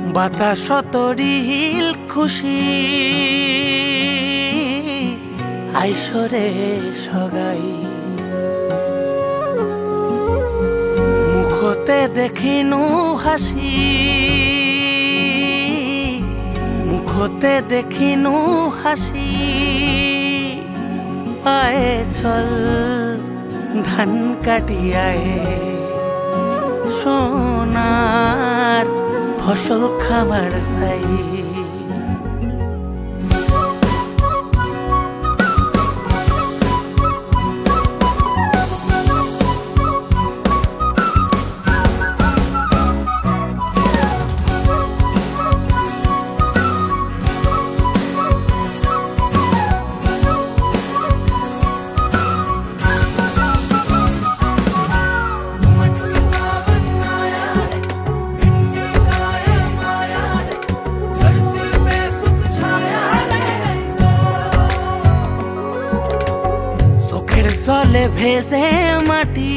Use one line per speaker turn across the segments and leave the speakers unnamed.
বাতাস তরিল খুশি আইসরে সগাই মুখতে দেখিনু হাসি মুখতে দেখিনু হাসি আয়ে চল ধান কাটিয়ায় সোনার ফসল খাবার চাই জলে ভেজে মাটি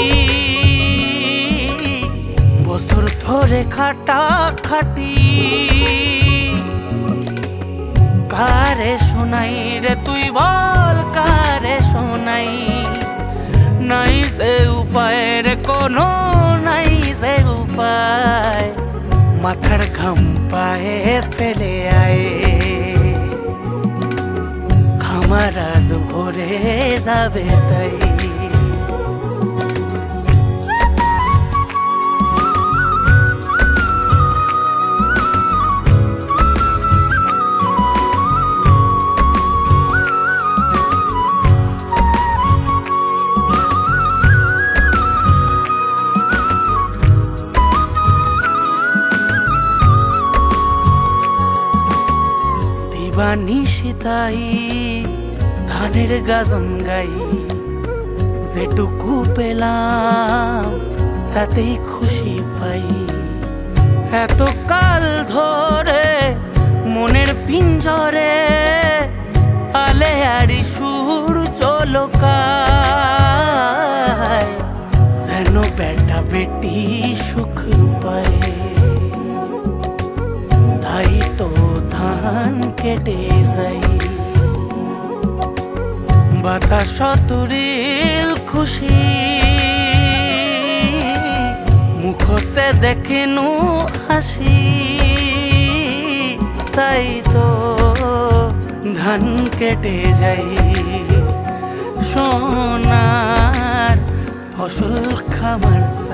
বছর ধরে খাটা খাটি কারে শোনাই রে তুই বল কারে শোনাই নাই যে উপায় রে কোনো নাই যে উপায় মাথার ঘাম পায়ে ফেলে আয় আমার আজ ভরে যাবে তাই দিবানিশিতাই ধানের গাজন গাই যেটুকু পেলাম তাতেই খুশি পাই এত কাল ধরে মনের পিঞ্জরে আলে আড়ি সুর চলকায় যেন বেটা বেটি সুখ পায় তাই তো ধান কেটে যাই বাতাস তুরিল খুশি মুখতে দেখিনু হাসি তাই তো ধান কেটে যাই সোনার ফসল খাবার